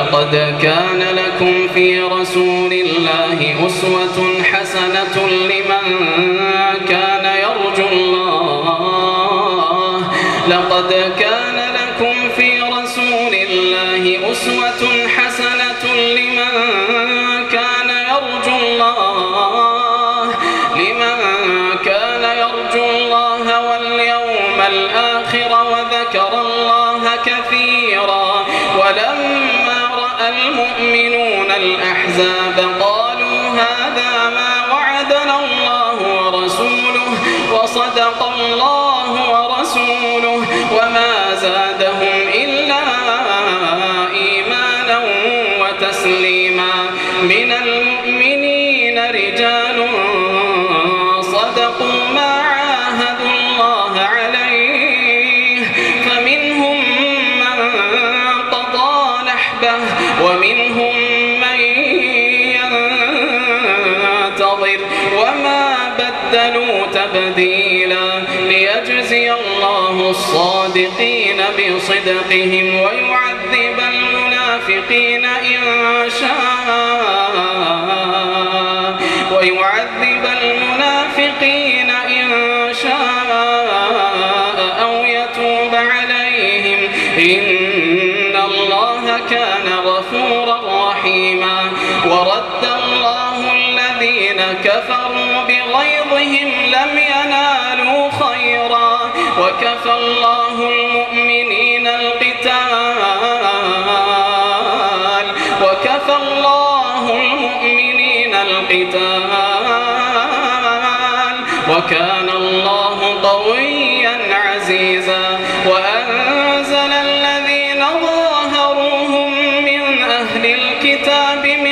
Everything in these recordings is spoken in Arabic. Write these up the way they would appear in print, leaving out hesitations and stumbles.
لقد كان لكم في رسول الله أسوة حسنة لمن كان يرجو الله. لقد كان لكم في رسول الله أسوة حسنة لمن كان يرجو الله واليوم الآخر وذكر الله كثيرا. ولما رأى المؤمنون الأحزاب قالوا هذا ما وعدنا الله ورسوله وصدق الله ورسوله وما زادهم إلا إيمانا وتسليما. من المؤمنين رجال صدقوا ما عاهدوا الله عليه فمنهم من قضى نحبه ومنهم من ينتظر وما بدلوا تبديلا. ليجزي الله الصادقين بصدقهم ويعذب المنافقين إن شاء أو يتوب عليهم إن الله كان غفورا رحيما. ورد الله الذين كفروا بغيظهم لم ينالوا خيرا وكفى الله المؤمنين القتال وكان الله قويا عزيزا. وأنزل الذين ظاهروهم من أهل الكتاب من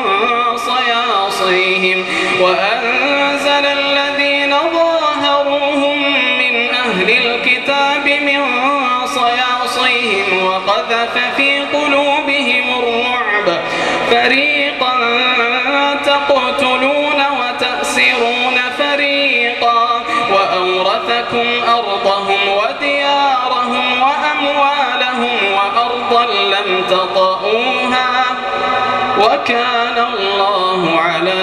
صياصيهم وقذف في قلوبهم الرعب فريقا تقتلون وتأسرون فريقا وأورثكم أرضهم وديارهم وأموالهم وأرضا لم تطئوها وكان الله على